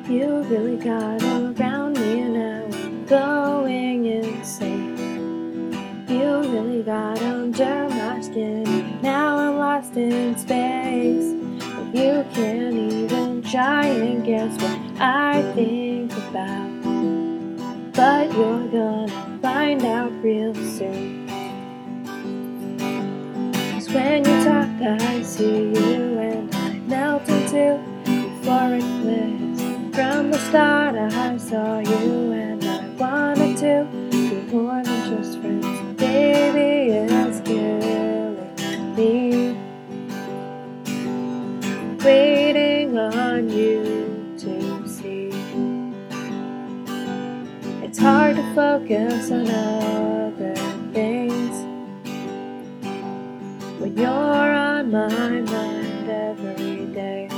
You really got around me and now I'm going insane. You really got under my skin and now I'm lost in space. But you can't even try and guess what I think about. But you're gonna find out real soon. 'Cause when you talk I see you and I melt into euphoric bliss. From the start I saw you and I wanted to be more than just friends. Baby, it's killing me, waiting on you to see. It's hard to focus on other things when you're on my mind every day.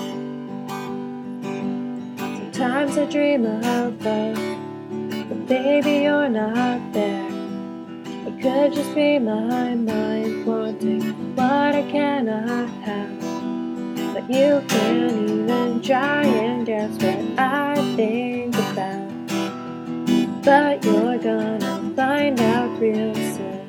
Sometimes I dream of love, but baby, you're not there. It could just be my mind wanting what I cannot have. But you can't even try and guess what I think about. But you're gonna find out real soon.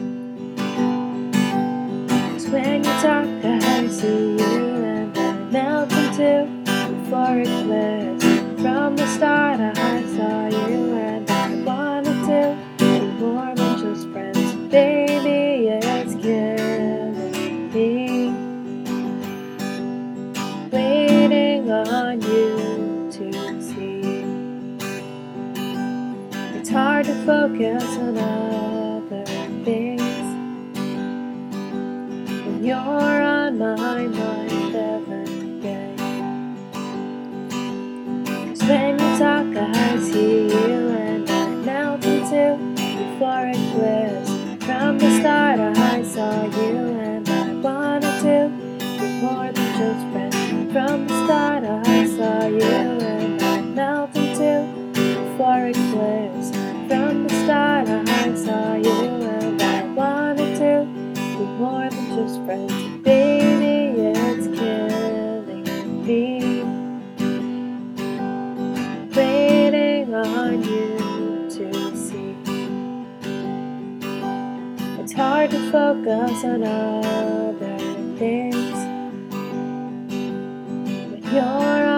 'Cause when you talk I see you and I melt into euphoric bliss. From the start I saw you and I wanted to be more than just friends. Baby, it's killing me, waiting on you to see. It's hard to focus on other things when you're on my mind every day. 'Cause when you talk I see you and I melt into euphoric bliss. From the start I saw you and I wanted to be more than just friends. From the start I saw you and I melt into euphoric bliss. From the start I saw you and I wanted to be more than just friends. Baby, it's killing me, waiting on you to see. It's hard to focus on other things when you're